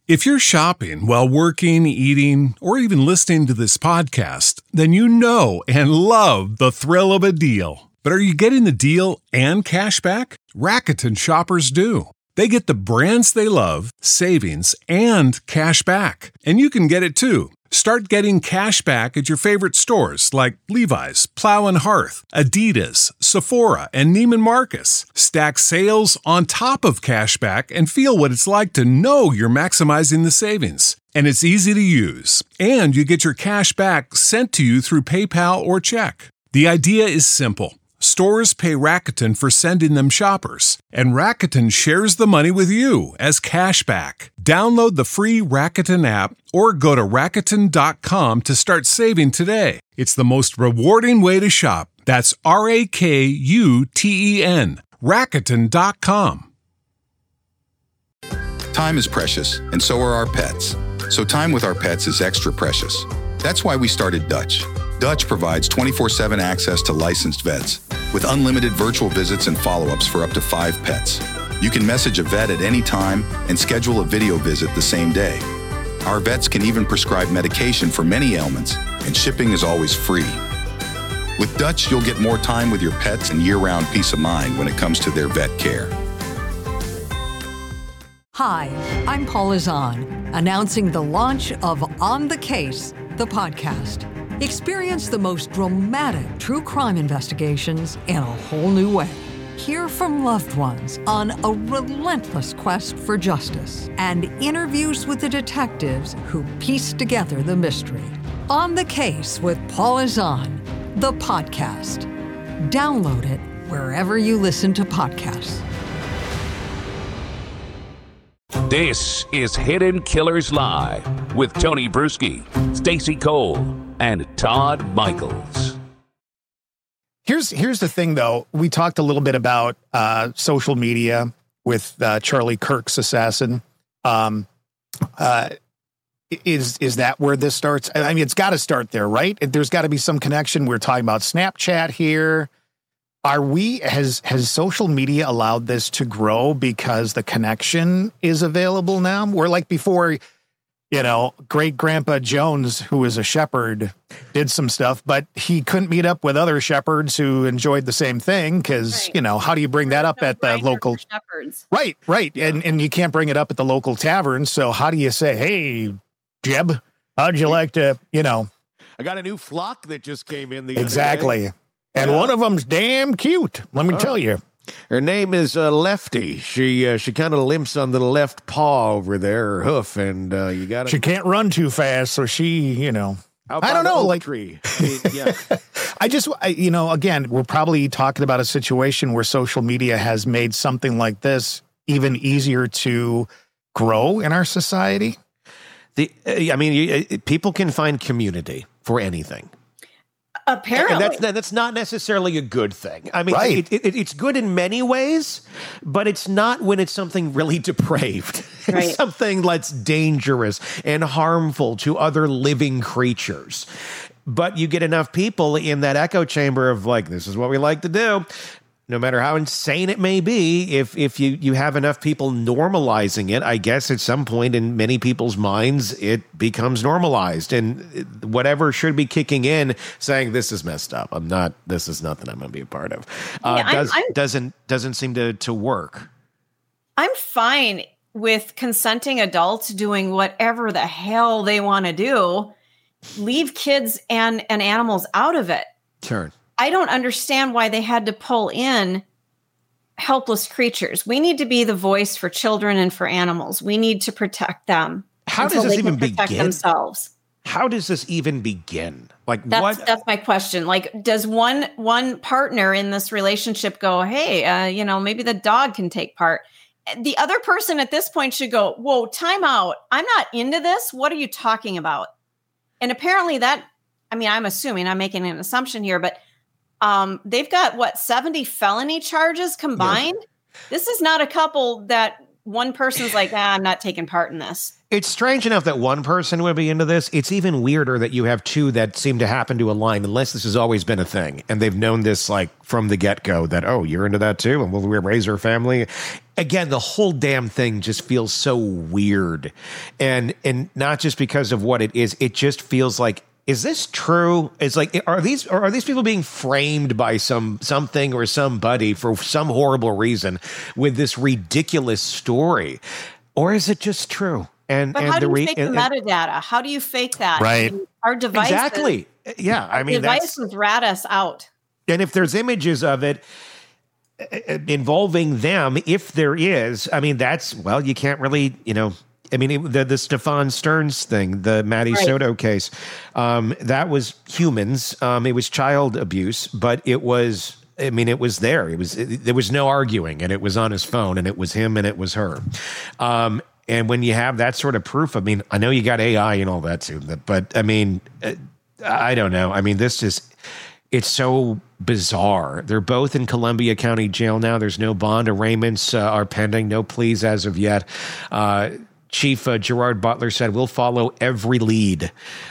If you're shopping while working, eating, or even listening to this podcast, then you know and love the thrill of a deal. But are you getting the deal and cash back? Rakuten shoppers do. They get the brands they love, savings, and cash back. And you can get it too. Start getting cash back at your favorite stores like Levi's, Plow and Hearth, Adidas, Sephora, and Neiman Marcus. Stack sales on top of cash back and feel what it's like to know you're maximizing the savings. And it's easy to use. And you get your cash back sent to you through PayPal or check. The idea is simple. Stores pay Rakuten for sending them shoppers, and Rakuten shares the money with you as cash back. Download the free Rakuten app or go to Rakuten.com to start saving today. It's the most rewarding way to shop. That's Rakuten. Rakuten.com. Time is precious, and so are our pets. So time with our pets is extra precious. That's why we started Dutch. Dutch provides 24/7 access to licensed vets with unlimited virtual visits and follow-ups for up to 5 pets. You can message a vet at any time and schedule a video visit the same day. Our vets can even prescribe medication for many ailments, and shipping is always free. With Dutch, you'll get more time with your pets and year-round peace of mind when it comes to their vet care. Hi, I'm Paula Zahn, announcing the launch of On the Case, the podcast. Experience the most dramatic true crime investigations in a whole new way. Hear from loved ones on a relentless quest for justice and interviews with the detectives who piece together the mystery. On the Case with Paula Zahn, the podcast. Download it wherever you listen to podcasts. This is Hidden Killers Live with Tony Bruschi, Stacey Cole, and Todd Michaels. Here's the thing, though. We talked a little bit about social media with Charlie Kirk's assassin. Is that where this starts? I mean, it's got to start there, right? There's got to be some connection. We're talking about Snapchat here. Has social media allowed this to grow because the connection is available now? Where like before, great grandpa Jones, who is a shepherd, did some stuff, but he couldn't meet up with other shepherds who enjoyed the same thing because, how do you bring that up at the local shepherds? Right. Yeah. And you can't bring it up at the local tavern. So how do you say, hey, Jeb, how'd you like to, I got a new flock that just came in the Exactly. other day. And one of them's damn cute. Let me tell you. Her name is Lefty. She kind of limps on the left paw over there, her hoof, and you got. She can't run too fast, so she, I don't know, like tree. Yeah. Again, we're probably talking about a situation where social media has made something like this even easier to grow in our society. People can find community for anything. Apparently. And that's not necessarily a good thing. I mean, right. It's good in many ways, but it's not when it's something really depraved. Right. It's something that's dangerous and harmful to other living creatures. But you get enough people in that echo chamber of like, this is what we like to do. No matter how insane it may be, if you have enough people normalizing it, I guess at some point in many people's minds, it becomes normalized. And whatever should be kicking in, saying this is messed up. This is nothing I'm going to be a part of. Doesn't seem to work. I'm fine with consenting adults doing whatever the hell they want to do. Leave kids and animals out of it. Sure. I don't understand why they had to pull in helpless creatures. We need to be the voice for children and for animals. We need to protect them. How does this even protect begin? Themselves. How does this even begin? Like that's my question. Like, does one partner in this relationship go, hey, maybe the dog can take part? The other person at this point should go, whoa, time out. I'm not into this. What are you talking about? And apparently I'm assuming, I'm making an assumption here, but they've got 70 felony charges combined. Yes. This is not a couple that one person's like, I'm not taking part in this. It's strange enough that one person would be into this. It's even weirder that you have two that seem to happen to align, unless this has always been a thing. And they've known this like from the get-go that, oh, you're into that too? And we'll raise our family. Again, the whole damn thing just feels so weird. And not just because of what it is, it just feels like, is this true? It's like, are these people being framed by something or somebody for some horrible reason with this ridiculous story? Or is it just true? But how do you fake the metadata? How do you fake that? Right. Our devices. Exactly. Yeah. I mean, devices rat us out. And if there's images of it involving them, if there is, I mean, you can't really, I mean, the Stefan Stearns thing, the Maddie Soto case, that was humans. It was child abuse, but it was, it was there. There was no arguing, and it was on his phone, and it was him and it was her. And when you have that sort of proof, I mean, I know you got AI and all that too, but I mean, I don't know. I mean, it's so bizarre. They're both in Columbia County Jail now. There's no bond arraignments are pending, no pleas as of yet. Chief Gerard Butler said, we'll follow every lead.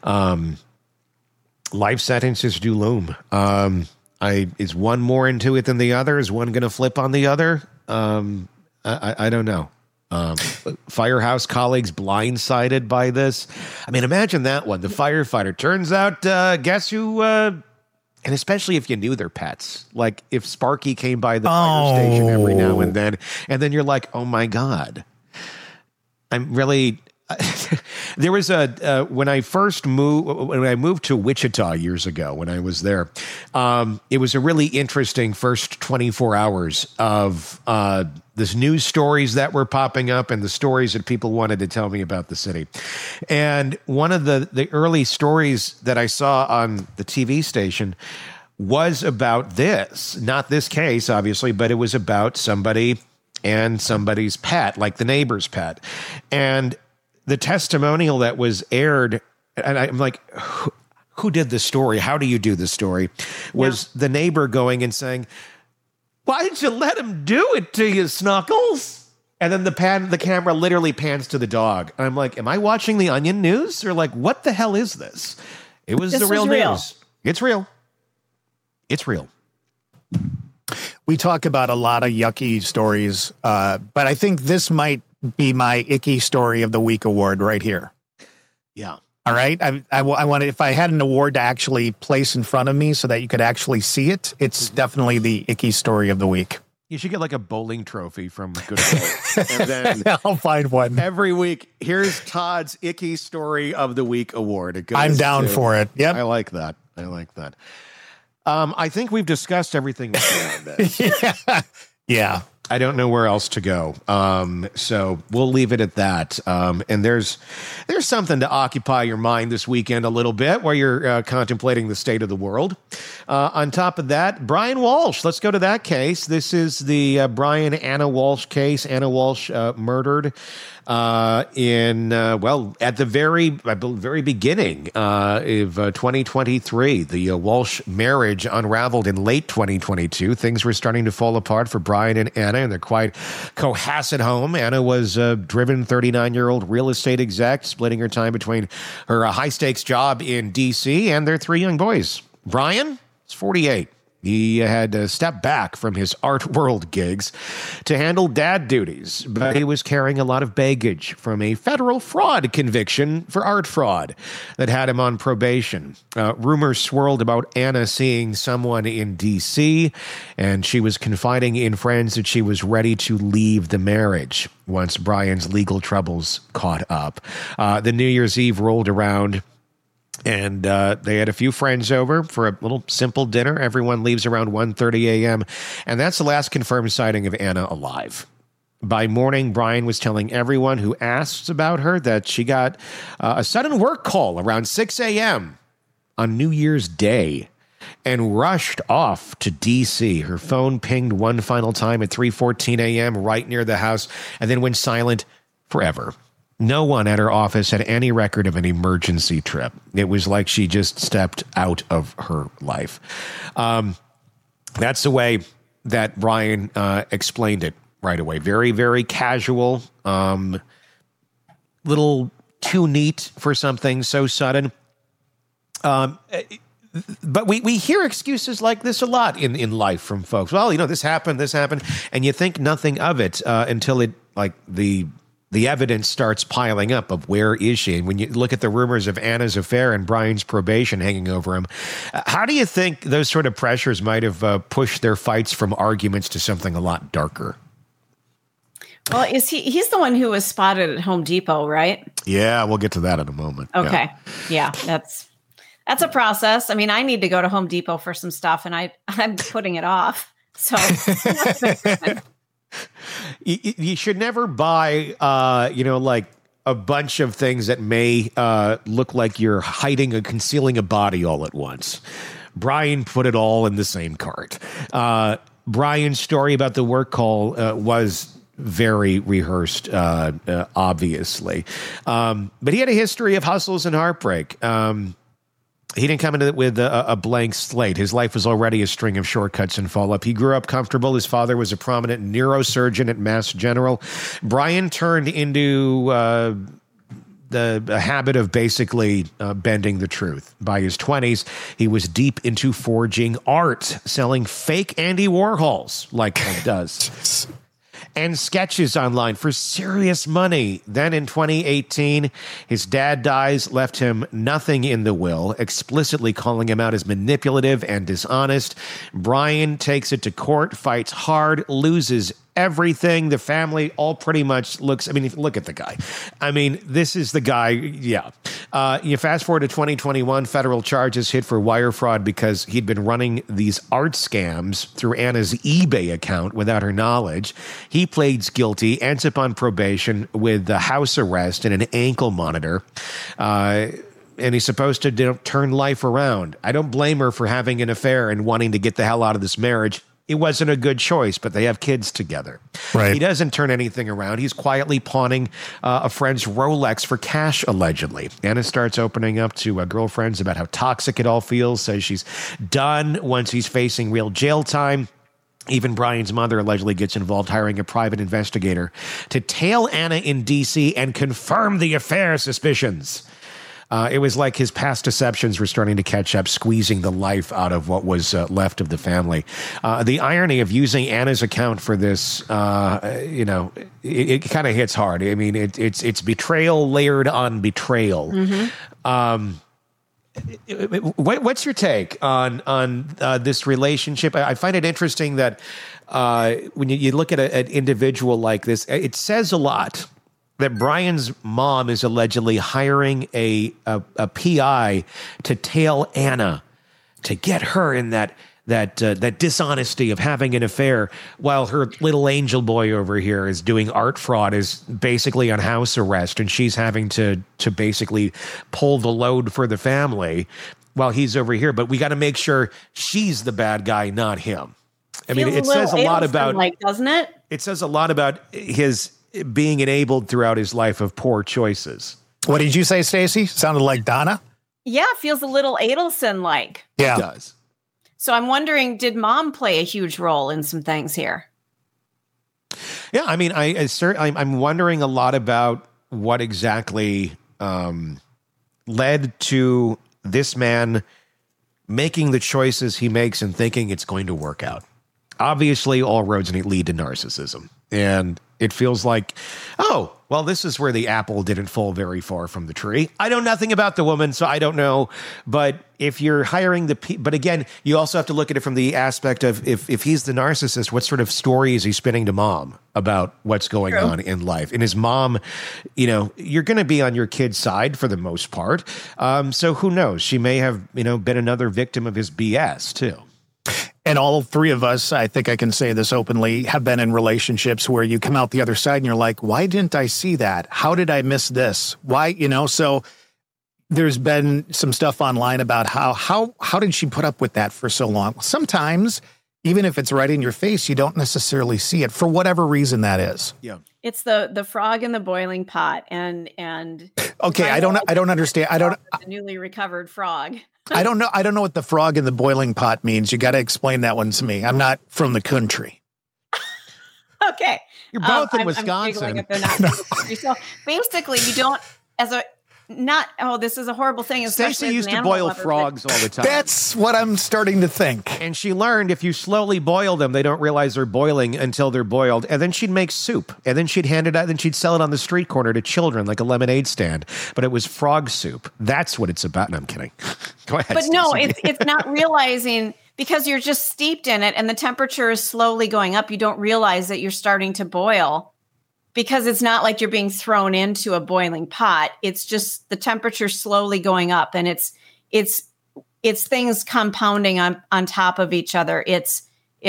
Life sentences do loom. Is one more into it than the other? Is one going to flip on the other? I don't know. Firehouse colleagues blindsided by this. I mean, imagine that one. The firefighter turns out, guess who? And especially if you knew their pets, like if Sparky came by the fire station every now and then you're like, oh my God, I'm really. There was when I moved to Wichita years ago, when I was there, it was a really interesting first 24 hours of this news stories that were popping up and the stories that people wanted to tell me about the city. And one of the early stories that I saw on the TV station was about this, not this case, obviously, but it was about somebody and somebody's pet, like the neighbor's pet. And the testimonial that was aired, and I'm like, who did this story? How do you do this story? Was the neighbor going and saying, why did you let him do it to you, Snuggles? And then the camera literally pans to the dog. And I'm like, am I watching the Onion News? Or like, what the hell is this? It was the real news. It's real. It's real. We talk about a lot of yucky stories, but I think this might be my icky story of the week award right here. Yeah. All right. I wanted, if I had an award to actually place in front of me so that you could actually see it, it's definitely the icky story of the week. You should get like a bowling trophy from Goodwill. And then I'll find one. Every week, here's Todd's icky story of the week award. I'm down for it. Yep. I like that. I think we've discussed everything on this. Yeah. I don't know where else to go. So we'll leave it at that. And there's something to occupy your mind this weekend a little bit while you're contemplating the state of the world. On top of that, Brian Walsh. Let's go to that case. This is the Brian Anna Walsh case. Anna Walsh murdered at the very beginning of 2023. The Walsh marriage unraveled in late 2022. Things were starting to fall apart for Brian and Anna in their quiet Cohasset home. Anna was a driven 39-year-old real estate exec, splitting her time between her high-stakes job in D.C. and their three young boys. Brian is 48. He had stepped back from his art world gigs to handle dad duties, but he was carrying a lot of baggage from a federal fraud conviction for art fraud that had him on probation. Rumors swirled about Anna seeing someone in D.C., and she was confiding in friends that she was ready to leave the marriage once Brian's legal troubles caught up. The New Year's Eve rolled around, and they had a few friends over for a little simple dinner. Everyone leaves around 1:30 a.m., and that's the last confirmed sighting of Anna alive. By morning, Brian was telling everyone who asked about her that she got a sudden work call around 6 a.m. on New Year's Day and rushed off to D.C. Her phone pinged one final time at 3:14 a.m. right near the house and then went silent forever. No one at her office had any record of an emergency trip. It was like she just stepped out of her life. That's the way that Brian explained it. right away. Very, very casual, little too neat for something so sudden. But we hear excuses like this a lot in life from folks. Well, this happened, and you think nothing of it until it, like, the evidence starts piling up of where is she. And when you look at the rumors of Anna's affair and Brian's probation hanging over him, how do you think those sort of pressures might have pushed their fights from arguments to something a lot darker? Well, he's the one who was spotted at Home Depot, right? Yeah, we'll get to that in a moment. Okay. Yeah, that's a process. I mean, I need to go to Home Depot for some stuff, and I'm putting it off. So you should never buy, like a bunch of things that may look like you're hiding and concealing a body all at once. Brian put it all in the same cart. Brian's story about the work call was very rehearsed, obviously. But he had a history of hustles and heartbreak. He didn't come into it with a blank slate. His life was already a string of shortcuts and fall-up. He grew up comfortable. His father was a prominent neurosurgeon at Mass General. Brian turned into the habit of basically bending the truth. By his 20s, he was deep into forging art, selling fake Andy Warhols, like he does. And sketches online for serious money. Then in 2018, his dad dies, left him nothing in the will, explicitly calling him out as manipulative and dishonest. Brian takes it to court, fights hard, loses everything. The family all pretty much looks, look at the guy. This is the guy, yeah. You fast forward to 2021, federal charges hit for wire fraud because he'd been running these art scams through Anna's eBay account without her knowledge. He pleads guilty, ends up on probation with the house arrest and an ankle monitor. And he's supposed to turn life around. I don't blame her for having an affair and wanting to get the hell out of this marriage. It wasn't a good choice, but they have kids together. Right. He doesn't turn anything around. He's quietly pawning a friend's Rolex for cash, allegedly. Anna starts opening up to girlfriends about how toxic it all feels, says she's done once he's facing real jail time. Even Brian's mother allegedly gets involved, hiring a private investigator to tail Anna in D.C. and confirm the affair suspicions. It was like his past deceptions were starting to catch up, squeezing the life out of what was left of the family. The irony of using Anna's account for this, it kind of hits hard. It's betrayal layered on betrayal. Mm-hmm. What's your take on this relationship? I find it interesting that when you look at an individual like this, it says a lot that Brian's mom is allegedly hiring a PI to tail Anna, to get her in that dishonesty of having an affair, while her little angel boy over here is doing art fraud, is basically on house arrest, and she's having to basically pull the load for the family while he's over here. But we got to make sure she's the bad guy, not him. It says a lot about, doesn't it? It says a lot about his being enabled throughout his life of poor choices. What did you say, Stacey? Sounded like Donna? Yeah, feels a little Adelson-like. Yeah. It does. So I'm wondering, did mom play a huge role in some things here? Yeah, I'm wondering a lot about what exactly led to this man making the choices he makes and thinking it's going to work out. Obviously, all roads lead to narcissism. And it feels like, oh, well, this is where the apple didn't fall very far from the tree. I know nothing about the woman, so I don't know. But if you're hiring but again, you also have to look at it from the aspect of if he's the narcissist, what sort of story is he spinning to mom about what's going on in life? And his mom, you're going to be on your kid's side for the most part. So who knows? She may have, been another victim of his BS too. And all three of us, I think I can say this openly, have been in relationships where you come out the other side and you're like, why didn't I see that? How did I miss this? Why, so there's been some stuff online about how did she put up with that for so long? Sometimes, even if it's right in your face, you don't necessarily see it for whatever reason that is. Yeah. It's the frog in the boiling pot and okay, I don't understand. The newly recovered frog. I don't know what the frog in the boiling pot means. You got to explain that one to me. I'm not from the country. Okay. You're both in I'm Wisconsin. if they're not so basically, you don't, this is a horrible thing. Stacey used to boil frogs all the time. That's what I'm starting to think. And she learned if you slowly boil them, they don't realize they're boiling until they're boiled. And then she'd make soup. And then she'd hand it out. Then she'd sell it on the street corner to children like a lemonade stand. But it was frog soup. That's what it's about. No, I'm kidding. Go ahead. But Stacey. no, it's not realizing, because you're just steeped in it and the temperature is slowly going up. You don't realize that you're starting to boil, because it's not like you're being thrown into a boiling pot. It's just the temperature slowly going up, and it's things compounding on top of each other. It's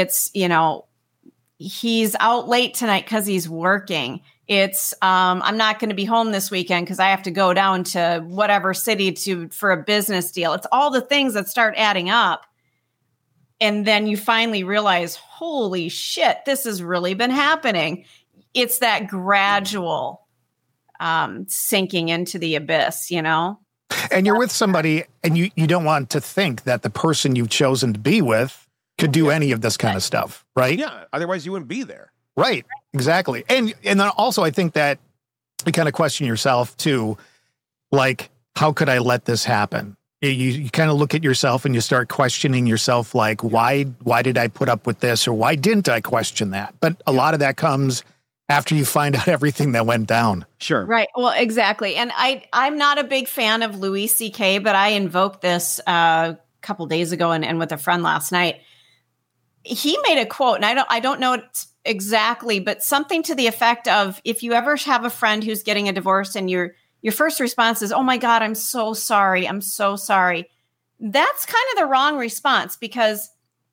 he's out late tonight because he's working. It's I'm not going to be home this weekend because I have to go down to whatever city for a business deal. It's all the things that start adding up. And then you finally realize, holy shit, this has really been happening. It's that gradual sinking into the abyss, And you're with somebody, and you don't want to think that the person you've chosen to be with could do any of this kind of stuff, right? Yeah, otherwise you wouldn't be there. Right, exactly. And then also I think that you kind of question yourself too, like, how could I let this happen? You kind of look at yourself and you start questioning yourself, like, why did I put up with this, or why didn't I question that? But a lot of that comes after you find out everything that went down. Sure. Right. Well, exactly. And I'm not a big fan of Louis C.K., but I invoked this a couple days ago and with a friend last night. He made a quote, and I don't know it exactly, but something to the effect of, if you ever have a friend who's getting a divorce and your first response is, oh my God, I'm so sorry. I'm so sorry. That's kind of the wrong response, because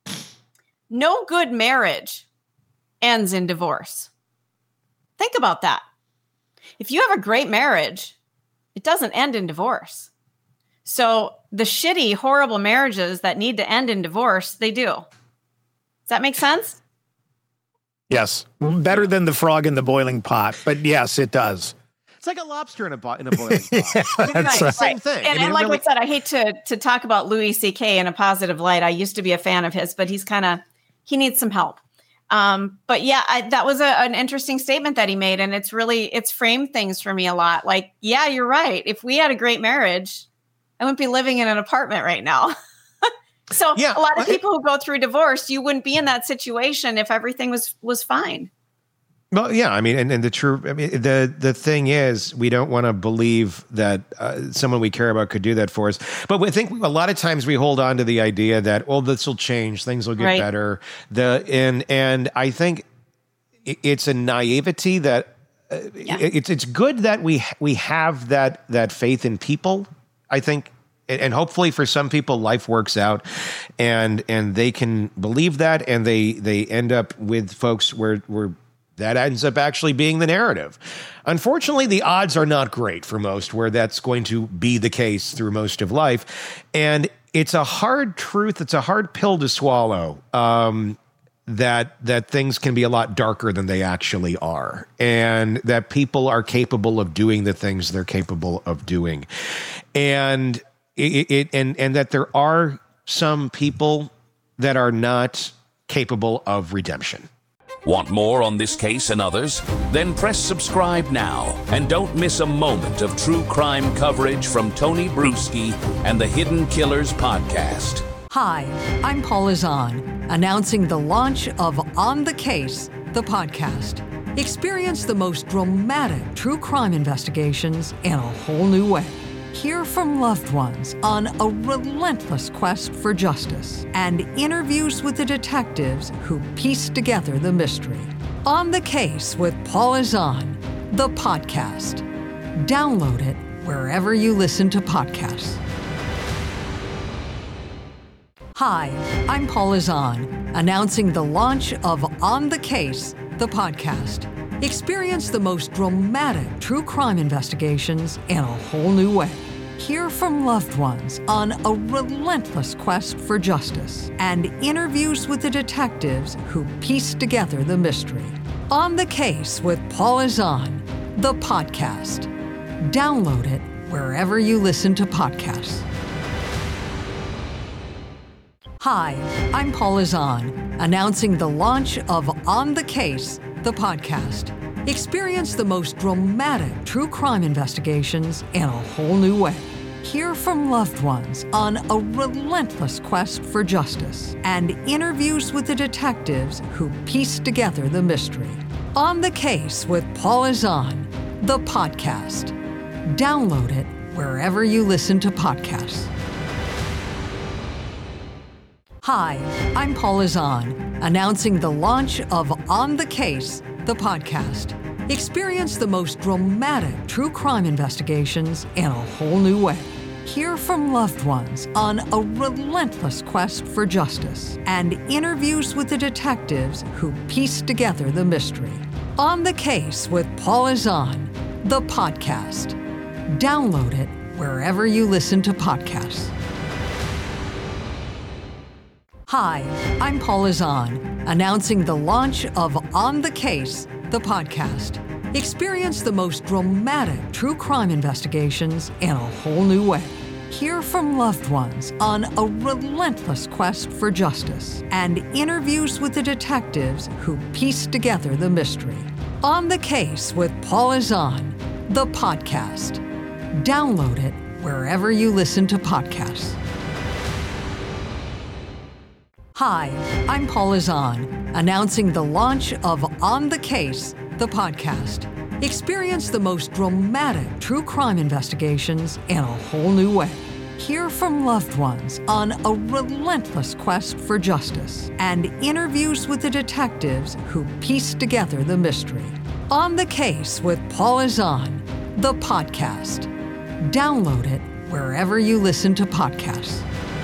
no good marriage ends in divorce. Think about that. If you have a great marriage, it doesn't end in divorce. So the shitty, horrible marriages that need to end in divorce, they do. Does that make sense? Yes. Better than the frog in the boiling pot, but yes, it does. It's like a lobster in a boiling pot. That's right. Same thing. And like I said, I hate to talk about Louis C.K. in a positive light. I used to be a fan of his, but he needs some help. But yeah, that was an interesting statement that he made. And it's framed things for me a lot. Like, yeah, you're right. If we had a great marriage, I wouldn't be living in an apartment right now. So yeah, a lot of people who go through divorce, you wouldn't be in that situation if everything was fine. Well, yeah, I mean, and the thing is, we don't want to believe that someone we care about could do that for us. But I think a lot of times we hold on to the idea that, this will change, things will get better. And I think it's a naivety that it's good that we have that faith in people, I think. And hopefully for some people, life works out and they can believe that, and they end up with folks where that ends up actually being the narrative. Unfortunately, the odds are not great for most where that's going to be the case through most of life. And it's a hard truth. It's a hard pill to swallow, that things can be a lot darker than they actually are, and that people are capable of doing the things they're capable of doing. And and that there are some people that are not capable of redemption. Want more on this case and others? Then press subscribe now and don't miss a moment of true crime coverage from Tony Bruschi and the Hidden Killers podcast. Hi, I'm Paula Zahn, announcing the launch of On the Case, the podcast. Experience the most dramatic true crime investigations in a whole new way. Hear from loved ones on a relentless quest for justice, and interviews with the detectives who piece together the mystery. On the Case with Paula Zahn, the podcast. Download it wherever you listen to podcasts. Hi, I'm Paula Zahn, announcing the launch of On the Case, the podcast. Experience the most dramatic true crime investigations in a whole new way. Hear from loved ones on a relentless quest for justice, and interviews with the detectives who piece together the mystery. On the Case with Paula Zahn, the podcast. Download it wherever you listen to podcasts. Hi, I'm Paula Zahn, announcing the launch of On the Case, the podcast. Experience the most dramatic true crime investigations in a whole new way. Hear from loved ones on a relentless quest for justice and interviews with the detectives who piece together the mystery. On the Case with Paul Azan, the podcast. Download it wherever you listen to podcasts. Hi, I'm Paul Azan, announcing the launch of On the Case, the podcast. Experience the most dramatic true crime investigations in a whole new way. Hear from loved ones on a relentless quest for justice and interviews with the detectives who piece together the mystery. On the Case with Paul Azan, the podcast. Download it wherever you listen to podcasts. Hi, I'm Paul Azan, announcing the launch of On the Case, the podcast. Experience the most dramatic true crime investigations in a whole new way. Hear from loved ones on a relentless quest for justice and interviews with the detectives who piece together the mystery. On the Case with Paul Azan, the podcast. Download it wherever you listen to podcasts. Hi, I'm Paul Azan, announcing the launch of On the Case, the podcast. Experience the most dramatic true crime investigations in a whole new way. Hear from loved ones on a relentless quest for justice and interviews with the detectives who piece together the mystery. On the Case with Paul Azan, the podcast. Download it wherever you listen to podcasts.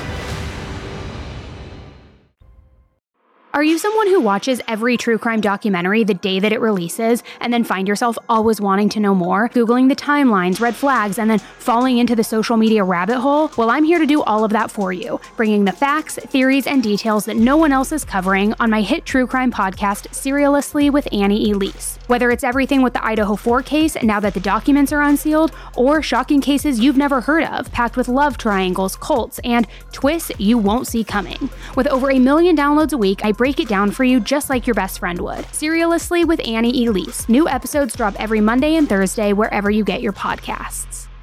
Are you someone who watches every true crime documentary the day that it releases and then find yourself always wanting to know more, Googling the timelines, red flags, and then falling into the social media rabbit hole? Well, I'm here to do all of that for you, bringing the facts, theories, and details that no one else is covering on my hit true crime podcast, Serialously with Annie Elise. Whether it's everything with the Idaho 4 case now that the documents are unsealed, or shocking cases you've never heard of, packed with love triangles, cults, and twists you won't see coming. With over 1 million downloads a week, I break it down for you just like your best friend would. Serialously with Annie Elise. New episodes drop every Monday and Thursday wherever you get your podcasts.